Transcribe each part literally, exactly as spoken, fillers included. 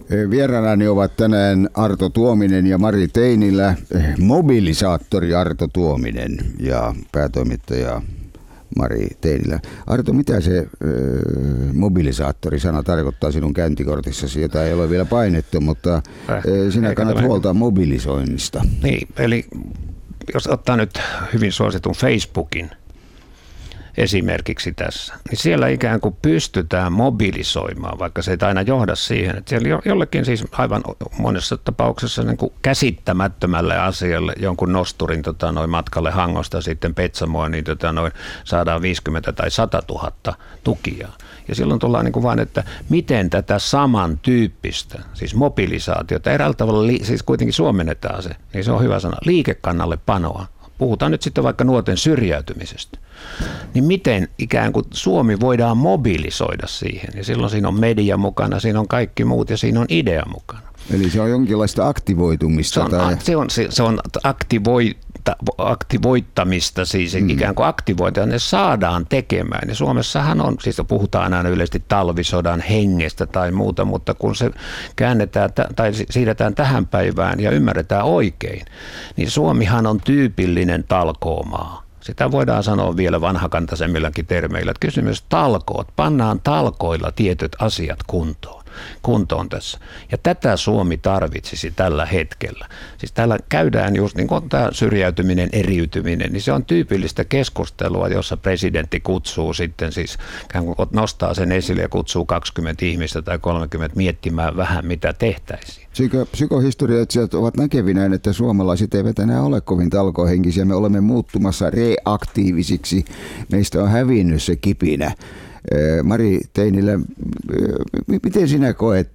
Vieraanani ovat tänään Arto Tuominen ja Mari Teinilä, mobilisaattori Arto Tuominen ja päätoimittaja Mari Teinilä. Arto, mitä se ö, mobilisaattori-sana tarkoittaa sinun käyntikortissasi, jota ei ole vielä painettu, mutta ö, sinä kannat huolta mobilisoinnista. Niin, eli jos ottaa nyt hyvin suositun Facebookin esimerkiksi tässä, niin siellä ikään kuin pystytään mobilisoimaan, vaikka se ei aina johda siihen, että siellä jollekin siis aivan monessa tapauksessa niin kuin käsittämättömälle asialle jonkun nosturin tota, noin matkalle Hangosta sitten Petsamoon, niin tota, noin, saadaan viisikymmentä tai sata tuhatta tukijaa. Ja silloin tullaan niin kuin vain, että miten tätä samantyyppistä, siis mobilisaatiota, eräällä tavalla li, siis kuitenkin suomennetaan se, niin se on hyvä sana, liikekannalle panoa. Puhutaan nyt sitten vaikka nuorten syrjäytymisestä. Niin miten ikään kuin Suomi voidaan mobilisoida siihen? Ja silloin siinä on media mukana, siinä on kaikki muut ja siinä on idea mukana. Eli se on jonkinlaista aktivoitumista? Se on, tai... se on, se on aktivoita, aktivoittamista, siis mm. ikään kuin aktivoita, ne saadaan tekemään. Ja Suomessahan on, siis puhutaan aina yleisesti talvisodan hengestä tai muuta, mutta kun se käännetään tai siirretään tähän päivään ja ymmärretään oikein, niin Suomihan on tyypillinen talkoomaa. Sitä voidaan sanoa vielä vanhakantaisemmilläkin termeillä, että kysymys talkoot, pannaan talkoilla tietyt asiat kuntoon. kuntoon tässä. Ja tätä Suomi tarvitsisi tällä hetkellä. Siis täällä käydään just niin kuin tämä syrjäytyminen, eriytyminen, niin se on tyypillistä keskustelua, jossa presidentti kutsuu sitten siis, nostaa sen esille ja kutsuu kaksikymmentä ihmistä tai kolmekymmentä miettimään vähän, mitä tehtäisiin. Psyko, psykohistorioitsijat ovat näkevinään, että suomalaiset eivät enää ole kovin talkohenkisiä. Me olemme muuttumassa reaktiivisiksi. Meistä on hävinnyt se kipinä. Mari Teinilä, miten sinä koet,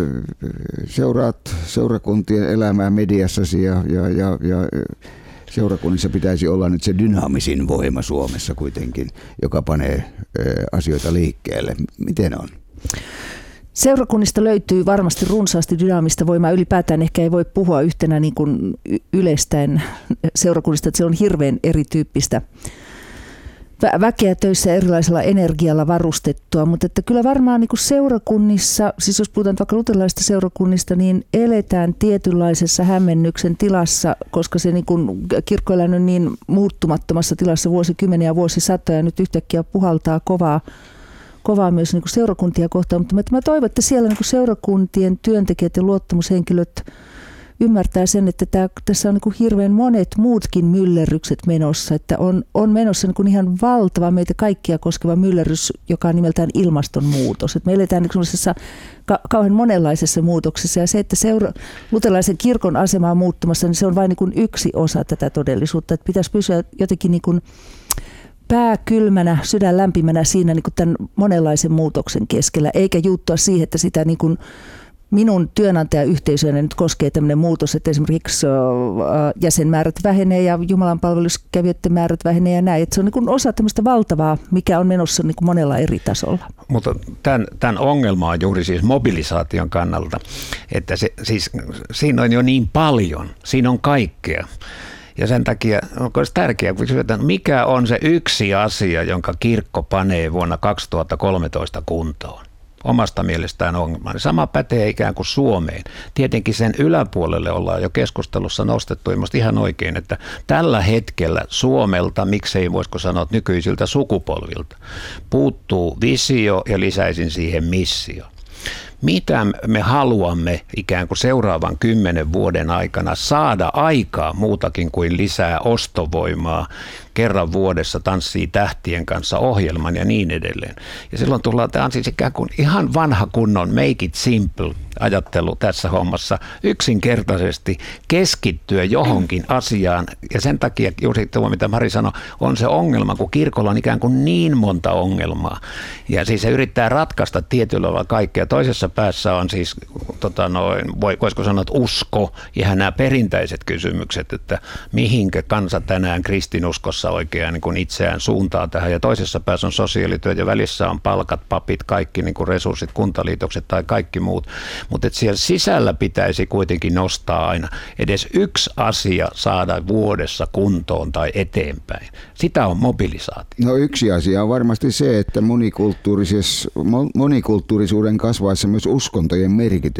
seuraat seurakuntien elämää mediassasi ja, ja, ja, ja seurakunnissa pitäisi olla nyt se dynaamisin voima Suomessa kuitenkin, joka panee asioita liikkeelle. Miten on? Seurakunnista löytyy varmasti runsaasti dynaamista voimaa. Ylipäätään ehkä ei voi puhua yhtenä niin kuin yleistäen seurakunnista, että se on hirveän erityyppistä väkeä töissä erilaisella energialla varustettua, mutta että kyllä varmaan niin kuin seurakunnissa, siis jos puhutaan vaikka luterilaisista seurakunnista, niin eletään tietynlaisessa hämmennyksen tilassa, koska se niin kuin kirkkoelämä on niin muuttumattomassa tilassa vuosikymmeniä ja vuosisatoja, nyt yhtäkkiä puhaltaa kovaa, kovaa myös niin kuin seurakuntia kohtaan, mutta mä toivon, että siellä niin kuin seurakuntien työntekijät ja luottamushenkilöt ymmärtää sen, että tämä, tässä on niin kuin hirveän monet muutkin myllerrykset menossa, että on, on menossa niin kuin ihan valtava meitä kaikkia koskeva myllerrys, joka on nimeltään ilmastonmuutos. Että me eletään niin sellaisessa ka- kauhean monenlaisessa muutoksessa ja se, että seura- luterilaisen kirkon asema on muuttumassa, niin se on vain niin kuin yksi osa tätä todellisuutta. Että pitäisi pysyä jotenkin niin kuin pää kylmänä, sydän lämpimänä siinä niin kuin tämän monenlaisen muutoksen keskellä, eikä juuttua siihen, että sitä niin kuin minun työnantajayhteisöni nyt koskee tämmöinen muutos, että esimerkiksi jäsenmäärät vähenee ja jumalanpalveluskävijöiden määrät vähenee ja näin. Että se on niin kuin osa tämmöistä valtavaa, mikä on menossa niin kuin monella eri tasolla. Mutta tämän, tämän ongelma on juuri siis mobilisaation kannalta, että se, siis, siinä on jo niin paljon, siinä on kaikkea. Ja sen takia on tärkeää, kun kysytään, mikä on se yksi asia, jonka kirkko panee vuonna kaksituhattakolmetoista kuntoon. Omasta mielestään ongelma. Sama pätee ikään kuin Suomeen. Tietenkin sen yläpuolelle ollaan jo keskustelussa nostettu, ja minusta ihan oikein, että tällä hetkellä Suomelta, miksei voisiko sanoa nykyisiltä sukupolvilta, puuttuu visio ja lisäisin siihen missio. Mitä me haluamme ikään kuin seuraavan kymmenen vuoden aikana saada aikaa muutakin kuin lisää ostovoimaa, kerran vuodessa tanssii tähtien kanssa ohjelman ja niin edelleen. Ja silloin tullaan, tämä on siis ikään kuin ihan vanha kunnon make it simple ajattelu tässä hommassa, yksinkertaisesti keskittyä johonkin asiaan. Ja sen takia juuri tuo, mitä Mari sanoi, on se ongelma, kun kirkolla on ikään kuin niin monta ongelmaa. Ja siis se yrittää ratkaista tietyllä tavalla kaikkea. Toisessa päässä on siis, tota noin, voisiko sanoa, että usko ja nämä perinteiset kysymykset, että mihinkä kansa tänään kristinuskossa oikein niin kuin itseään suuntaa tähän. Ja toisessa päässä on sosiaalityö ja välissä on palkat, papit, kaikki niin kuin resurssit, kuntaliitokset tai kaikki muut. Mutta siellä sisällä pitäisi kuitenkin nostaa aina edes yksi asia saada vuodessa kuntoon tai eteenpäin. Sitä on mobilisaatio. No yksi asia on varmasti se, että monikulttuurisuuden kasvaessa myös uskontojen merkitys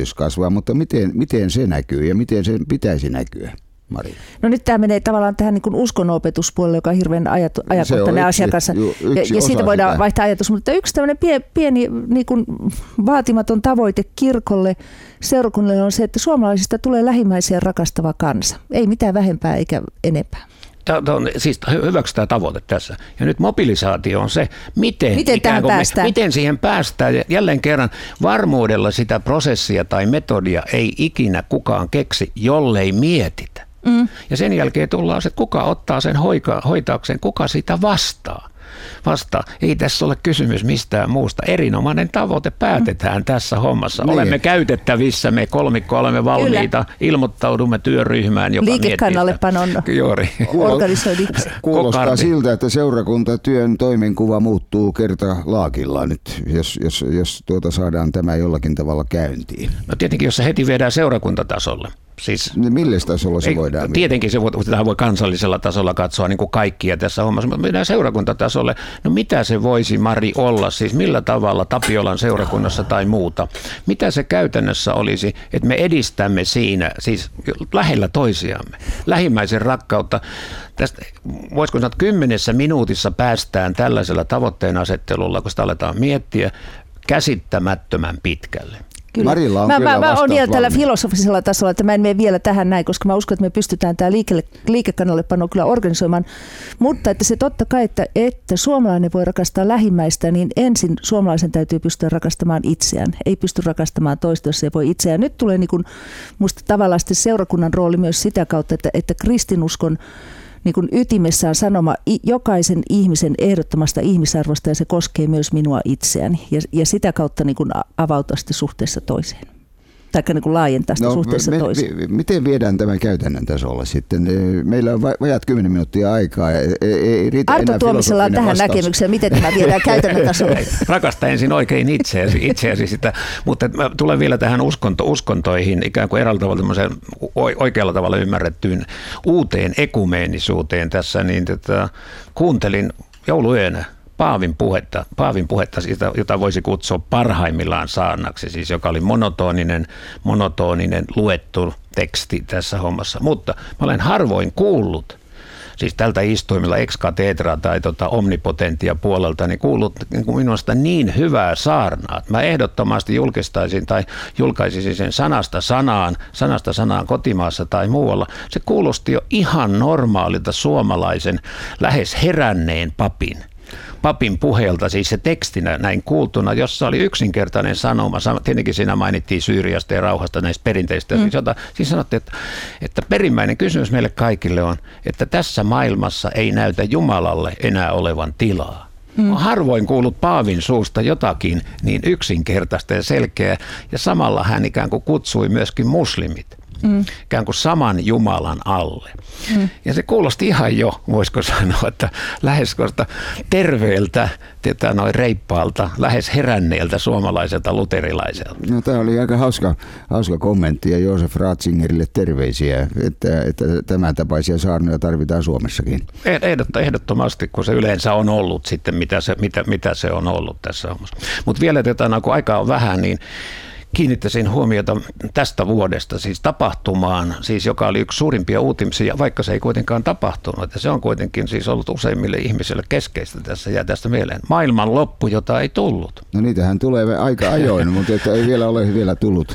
talouskasvua, mutta miten, miten se näkyy ja miten sen pitäisi näkyä, Mari? No nyt tämä menee tavallaan tähän niin kuin uskonopetuspuolelle, joka on hirveän ajatu, ajankohtainen asia kanssa. Ju, ja, ja siitä voidaan sitä vaihtaa ajatus. Mutta yksi tämmöinen pieni, pieni niin kuin vaatimaton tavoite kirkolle, seurakunnille on se, että suomalaisista tulee lähimmäisiä rakastava kansa. Ei mitään vähempää eikä enempää. Tämä on, siis hyväksytään tavoite tässä. Ja nyt mobilisaatio on se, miten, miten, tähän me, miten siihen päästään. Ja jälleen kerran varmuudella sitä prosessia tai metodia ei ikinä kukaan keksi, jollei mietitä. Mm. Ja sen jälkeen tullaan se, että kuka ottaa sen hoika, hoitaakseen, kuka sitä vastaa. Vastaa. Ei tässä ole kysymys mistään muusta. Erinomainen tavoite päätetään mm. tässä hommassa. Niin. Olemme käytettävissä, me kolmikko olemme valmiita, Kyllä. ilmoittaudumme työryhmään, joka liikekannallepanon organisoidiksi. Kuulostaa siltä, että seurakuntatyön toimenkuva muuttuu kerta laakilla nyt, jos, jos, jos tuota saadaan tämä jollakin tavalla käyntiin. No tietenkin, jos se heti viedään seurakuntatasolle. Siis, millä tasolla se ei, voidaan? Tietenkin se voi, sitä voi kansallisella tasolla katsoa niin kuin kaikkia tässä hommassa, mutta mennään seurakuntatasolle. No mitä se voisi, Mari, olla? Siis millä tavalla Tapiolan seurakunnassa tai muuta? Mitä se käytännössä olisi, että me edistämme siinä, siis lähellä toisiamme, lähimmäisen rakkautta? Tästä, voisiko sanoa, että kymmenessä minuutissa päästään tällaisella tavoitteen asettelulla, kun sitä aletaan miettiä, käsittämättömän pitkälle. Kyllä. Marilla on mä, kyllä mä, mä olen vielä tällä valmiin. filosofisella tasolla, että mä en mene vielä tähän näin, koska mä uskon, että me pystytään tämä liike, liikekannallepano kyllä organisoimaan. Mutta että se totta kai, että, että suomalainen voi rakastaa lähimmäistä, niin ensin suomalaisen täytyy pystyä rakastamaan itseään. Ei pysty rakastamaan toista, jos ei voi itseään. Nyt tulee niin kuin, musta tavallaan seurakunnan rooli myös sitä kautta, että, että kristinuskon niin kuin ytimessään sanoma jokaisen ihmisen ehdottomasta ihmisarvosta, ja se koskee myös minua itseäni. Ja, ja sitä kautta niin kuin avautua sitten suhteessa toiseen. Tai niin kuin laajentaa sitä no, suhteessa me, toiseen. Me, miten viedään tämän käytännön tasolla sitten? Meillä on vajat kymmenen minuuttia aikaa. Ei, ei riitä Arto Tuomisella on tähän vastaus. Näkemykseen, miten tämä viedään käytännön tasolla. Rakasta ensin oikein itseäsi, itseäsi sitä. Mutta mä tulen vielä tähän uskonto, uskontoihin, ikään kuin eräällä tavalla oikealla tavalla ymmärrettyyn uuteen ekumeenisuuteen tässä. Niin tätä, kuuntelin jouluyönä Paavin puhetta, Paavin puhetta siitä, jota voisi kutsua parhaimmillaan saarnaksi, siis joka oli monotoninen, monotoninen luettu teksti tässä hommassa. Mutta mä olen harvoin kuullut, siis tältä istuimilla ex cathedra tai tota omnipotentia puolelta, niin kuullut niin minusta niin hyvää saarnaa. Mä ehdottomasti julkistaisin tai julkaisisin sen sanasta sanaan, sanasta sanaan kotimaassa tai muualla. Se kuulosti jo ihan normaalilta suomalaisen, lähes heränneen papin. papin puheelta, siis se tekstinä näin kuultuna, jossa oli yksinkertainen sanoma. Tietenkin siinä mainittiin Syyriasta ja rauhasta, näistä perinteistä. Mm. Siis, jota, siis sanottiin, että, että perimmäinen kysymys meille kaikille on, että tässä maailmassa ei näytä Jumalalle enää olevan tilaa. Mm. Olen harvoin kuullut Paavin suusta jotakin niin yksinkertaista ja selkeää, ja samalla hän ikään kuin kutsui myöskin muslimit. Mm. ikään kuin saman Jumalan alle. Mm. Ja se kuulosti ihan jo, voisiko sanoa, että lähes terveeltä, tätä noin reippaalta, lähes heränneeltä suomalaiselta luterilaiselta. No, tämä oli aika hauska, hauska kommentti ja Joosef Ratzingerille terveisiä, että, että tämän tapaisia saarnoja tarvitaan Suomessakin. Ehdottomasti, kun se yleensä on ollut sitten, mitä se, mitä, mitä se on ollut tässä hommassa. Mutta vielä tätä, kun aikaa on vähän, niin kiinnittäisin huomiota tästä vuodesta, siis tapahtumaan, siis joka oli yksi suurimpia uutimisia, vaikka se ei kuitenkaan tapahtunut. Että se on kuitenkin siis ollut useimmille ihmisille keskeistä tässä ja tästä mieleen. Maailman loppu, jota ei tullut. No niitähän tulee aika ajoin, mutta että ei vielä ole vielä tullut.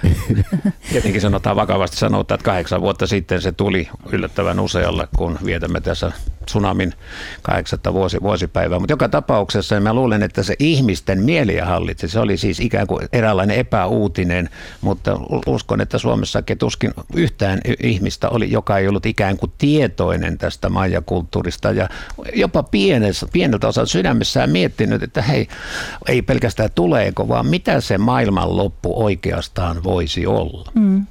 Tietenkin sanotaan vakavasti sanotaan, että kahdeksan vuotta sitten se tuli yllättävän usealle, kun vietämme tässä tsunamin kahdeksatta vuosi, vuosipäivää. Mutta joka tapauksessa mä luulen, että se ihmisten mieliä hallitsi. Se oli siis ikään kuin eräänlainen epäuutinen, mutta uskon, että Suomessakin tuskin yhtään ihmistä oli, joka ei ollut ikään kuin tietoinen tästä maijakulttuurista ja jopa pieneltä, pieneltä osalta sydämessään miettinyt, että hei, ei pelkästään tuleeko, vaan mitä se maailmanloppu oikeastaan voisi olla. Mm.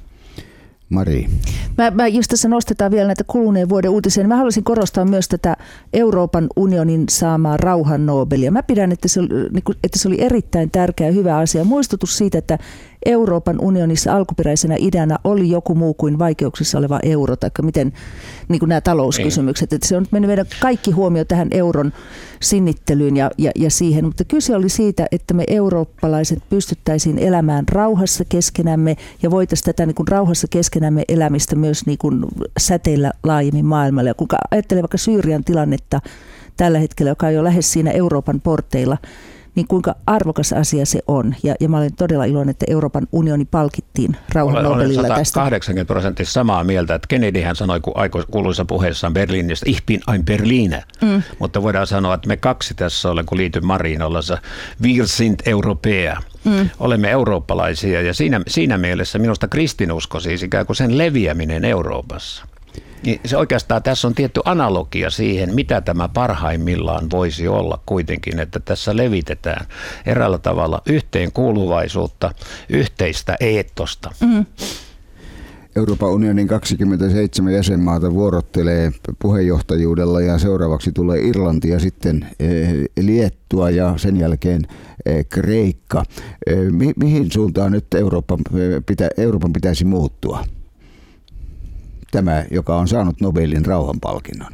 Mari. Mä, mä just tässä nostetaan vielä näitä kuluneen vuoden uutisia. Mä haluaisin korostaa myös tätä Euroopan unionin saamaa rauhan Nobelia. Mä pidän, että se, oli, että se oli erittäin tärkeä ja hyvä asia. Muistutus siitä, että Euroopan unionissa alkuperäisenä ideana oli joku muu kuin vaikeuksissa oleva euro, tai miten niin kuin nämä talouskysymykset. Että se on mennyt meidän kaikki huomio tähän euron sinnittelyyn ja, ja, ja siihen, mutta kyse oli siitä, että me eurooppalaiset pystyttäisiin elämään rauhassa keskenämme ja voitaisiin tätä niin kuin rauhassa keskenämme elämistä myös niin kuin säteillä laajemmin maailmalle. Ja kun ajattelee vaikka Syyrian tilannetta tällä hetkellä, joka on jo lähes siinä Euroopan porteilla, niin kuinka arvokas asia se on. Ja, ja mä olen todella iloinen, että Euroopan unioni palkittiin rauhan Nobelilla tästä. Olen sata kahdeksankymmentä prosenttia samaa mieltä, että Kennedyhän sanoi kun kuuluisa puheessaan Berliinistä, ich bin ein Berliner. Mm. Mutta voidaan sanoa, että me kaksi tässä olen, kun liityn Mariin ollessa, wir sind Europäer. Mm. Olemme eurooppalaisia ja siinä, siinä mielessä minusta kristinusko siis ikään kuin sen leviäminen Euroopassa. Niin se oikeastaan tässä on tietty analogia siihen, mitä tämä parhaimmillaan voisi olla kuitenkin, että tässä levitetään eräällä tavalla yhteenkuuluvaisuutta, yhteistä eettosta. Mm. Euroopan unionin kaksikymmentäseitsemän jäsenmaata vuorottelee puheenjohtajuudella ja seuraavaksi tulee Irlanti ja sitten Liettua ja sen jälkeen Kreikka. Mi- mihin suuntaan nyt Euroopan, pitä, Euroopan pitäisi muuttua? Tämä, joka on saanut Nobelin rauhanpalkinnon.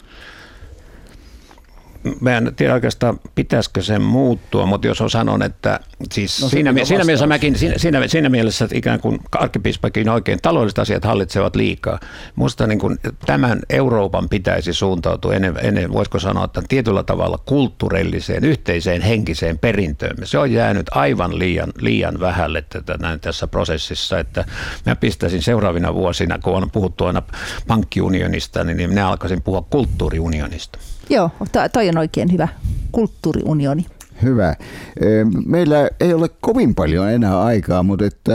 Mä en tiedä oikeastaan, pitäisikö sen muuttua, mutta jos on sanon, että siis no, siinä, siinä, mielessä mäkin, siinä, siinä, siinä mielessä että ikään kuin arkkipiispakin oikein taloudelliset asiat hallitsevat liikaa. Minusta niin kuin tämän Euroopan pitäisi suuntautua ennen, ennen, voisiko sanoa, että tietyllä tavalla kulttuurilliseen, yhteiseen, henkiseen perintöön. Se on jäänyt aivan liian, liian vähälle tätä, näin tässä prosessissa, että mä pistäisin seuraavina vuosina, kun on puhuttu aina pankkiunionista, niin minä alkaisin puhua kulttuuriunionista. Joo, toi on oikein hyvä kulttuuriunioni. Hyvä. Meillä ei ole kovin paljon enää aikaa, mutta että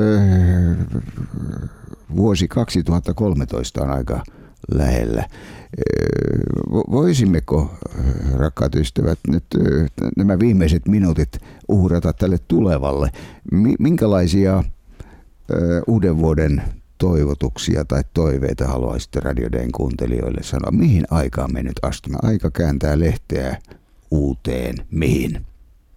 vuosi kaksituhattakolmetoista on aika lähellä. Voisimmeko, rakkaat ystävät, nyt nämä viimeiset minuutit uhrata tälle tulevalle? Minkälaisia uuden vuoden toivotuksia tai toiveita haluaisitte Radio Dayn kuuntelijoille sanoa? Mihin aikaan me nyt astumme? Aika kääntää lehteä uuteen. Mihin?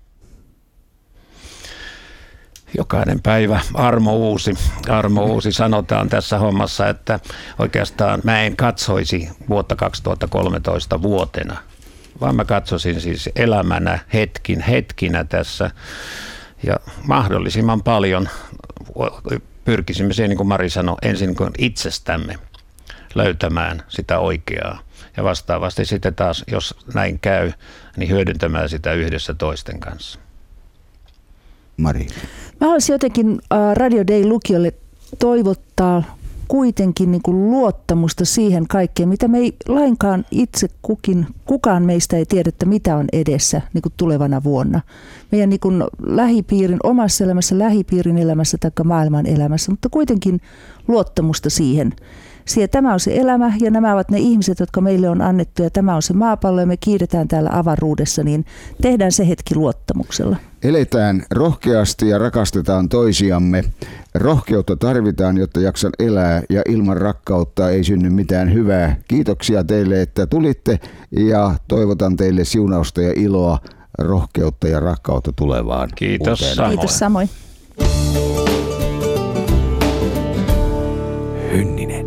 Jokainen päivä armo uusi. Armo uusi sanotaan tässä hommassa, että oikeastaan mä en katsoisi vuotta kaksituhattakolmetoista vuotena, vaan mä katsoisin siis elämänä hetkin, hetkinä tässä ja mahdollisimman paljon pyrkisimme siihen, niin kuin Mari sanoi, ensin kuin itsestämme löytämään sitä oikeaa. Ja vastaavasti sitten taas, jos näin käy, niin hyödyntämään sitä yhdessä toisten kanssa. Mari. Mä haluaisin jotenkin Radio Day -lukijoille toivottaa kuitenkin niin kuin luottamusta siihen kaikkeen, mitä me ei lainkaan itse kukin, kukaan meistä ei tiedä, että mitä on edessä niin kuin tulevana vuonna. Meidän niin kuin lähipiirin, omassa elämässä, lähipiirin elämässä tai maailman elämässä, mutta kuitenkin luottamusta siihen. Siihen tämä on se elämä ja nämä ovat ne ihmiset, jotka meille on annettu ja tämä on se maapallo ja me kiidetään täällä avaruudessa, niin tehdään se hetki luottamuksella. Eletään rohkeasti ja rakastetaan toisiamme. Rohkeutta tarvitaan, jotta jaksan elää ja ilman rakkautta ei synny mitään hyvää. Kiitoksia teille, että tulitte ja toivotan teille siunausta ja iloa, rohkeutta ja rakkautta tulevaan. Kiitos uuteen. samoin. Kiitos samoin. Hynninen.